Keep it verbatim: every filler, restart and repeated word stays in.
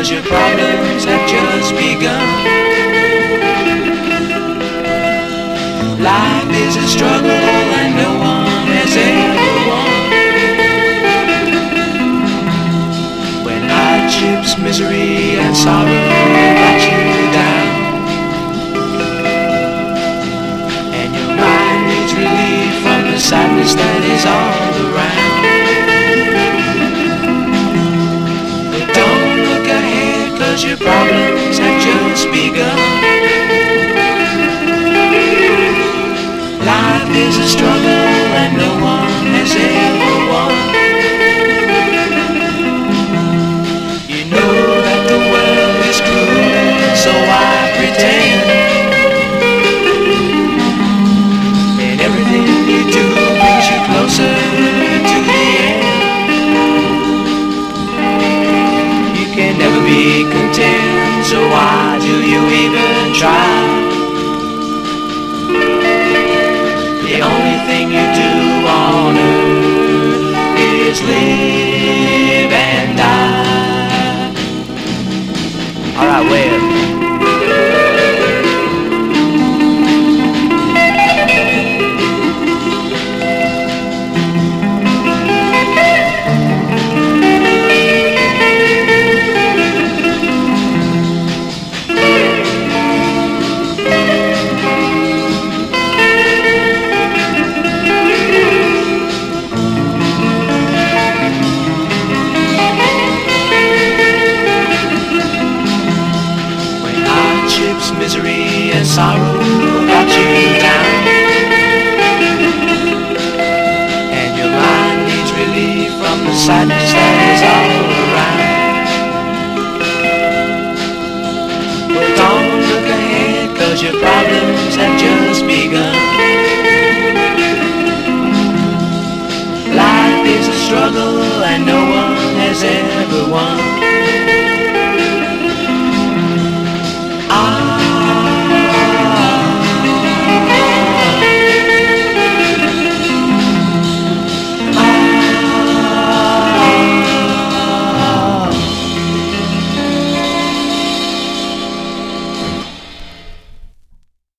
'cause your problems have just begun. Life is a struggle and no one has ever won. When hardships, misery and sorrow got you down, and your mind needs relief from the sadness that is all around. But don't look ahead, 'cause your problems have just begun. Life is a struggle and no one has ever won. You know that the world is cruel, so I pretend. And everything you do brings you closer to the end. You can never be content, so why do you even try? The only thing you do on earth is live and die. Alright, Webb. Misery and sorrow got you down, and your mind needs relief from the sadness